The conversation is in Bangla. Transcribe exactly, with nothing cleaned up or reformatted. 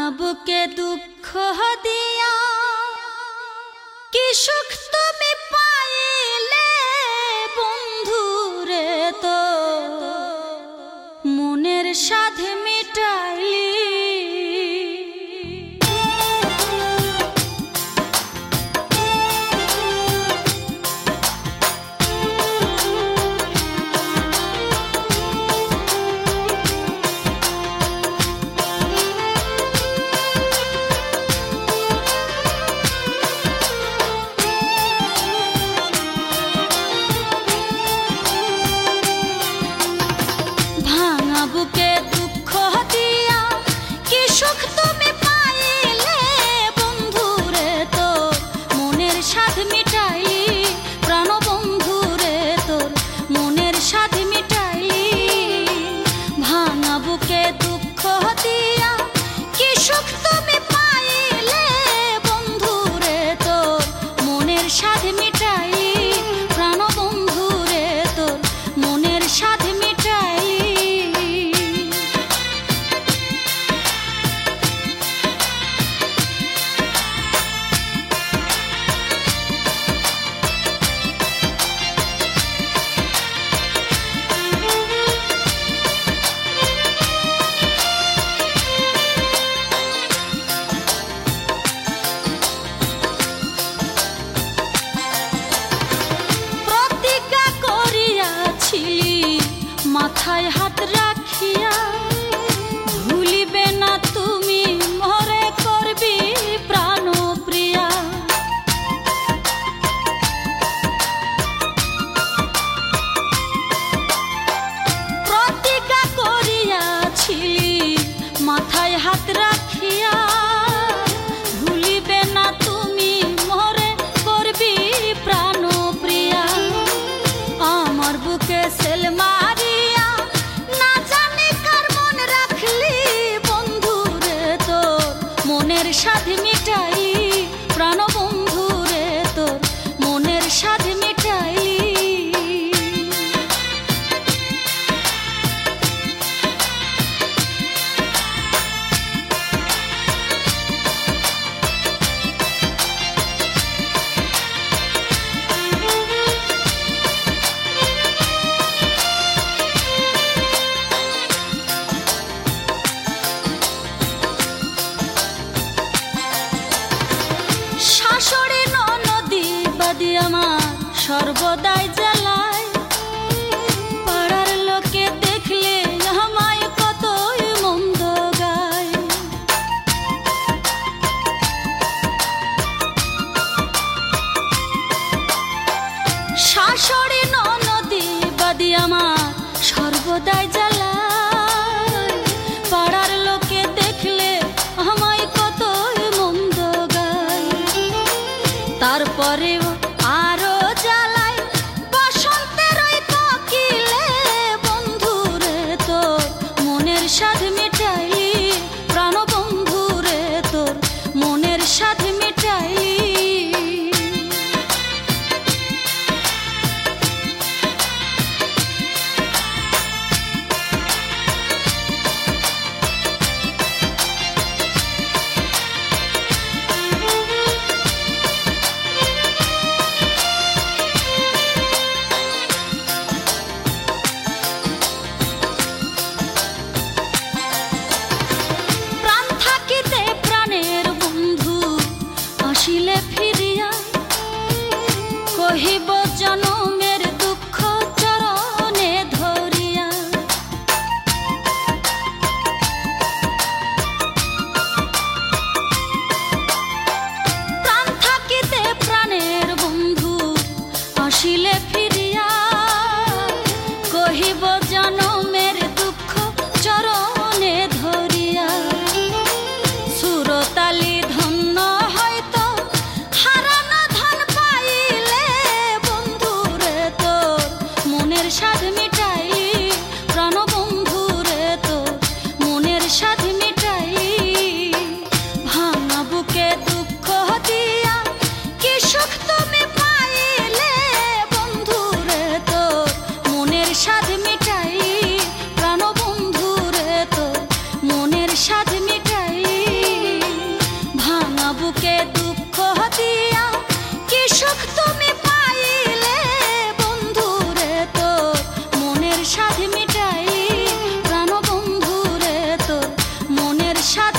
বুকে দুঃখ দিয়া কি সুখ তুমি পাইলে বন্ধুরে, তো মনের সাধ মিটাইলি। বুকে দুঃখ দিয়া কি সুখ তুমি পাইলে বন্ধুরে, তোর মনের সাধ মিটাইলি। প্রাণ বন্ধুরে তোর মনের সাধ মিটাইলি। ভাঙা বুকে দুঃখ দিয়া কি সুখ তুমি পাইলে বন্ধুরে, তোর মনের সাধ মিটাইলি। প্রাণ বন্ধুরে তোর মনের সাধ মিটাইলি। মাথায় হাত রাখিয়া ভুলিবে না তুমি মরে করবি প্রাণ প্রিয়া। প্রতিজ্ঞা করিয়াছিলি মাথায় হাত রাখিয়া ভুলিবে না তুমি মরে করবি প্রাণ প্রিয়া। আমার বুকে সেলমা মনের সাধ মিটাইলি। প্রাণ বন্ধুরে তোর মনের সাধ মিটাইলি। শাশুড়ি ননদি বাদি আমার সর্বদাই জ্বালায়। পাড়ার লোকে দেখলে আমায় কতই মন্দ গায়। শাশুড়ি ননদি বাদি আমার সর্বদাই জ্বালায়। পাড়ার লোকে দেখলে আমায় কতই মন্দ গায়। তারপরেও আরো জ্বালায় বাসর বুকে দুঃখ দিয়া কি সুখ তুমি পাইলে বন্ধুরে তোর মনের সাথে মিটাই প্রাণ বন্ধুরে তোর মনের সাথে